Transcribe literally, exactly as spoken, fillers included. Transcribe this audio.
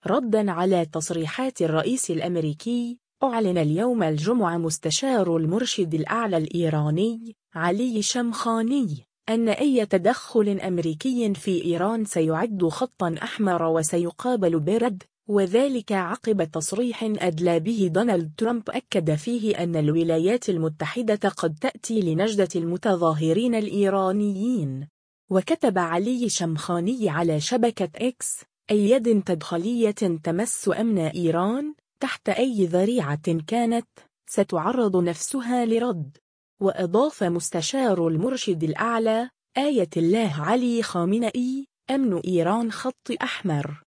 رداً على تصريحات الرئيس الأمريكي، أعلن اليوم الجمعة مستشار المرشد الأعلى الإيراني علي شمخاني أن أي تدخل أمريكي في إيران سيعد خطاً أحمر وسيقابل برد، وذلك عقب تصريح أدلى به دونالد ترامب أكد فيه أن الولايات المتحدة قد تأتي لنجدة المتظاهرين الإيرانيين. وكتب علي شمخاني على شبكة إكس: أي يد تدخلية تمس أمن إيران تحت أي ذريعة كانت ستعرض نفسها لرد. وأضاف مستشار المرشد الأعلى: آية الله علي خامنئي، أمن إيران خط أحمر.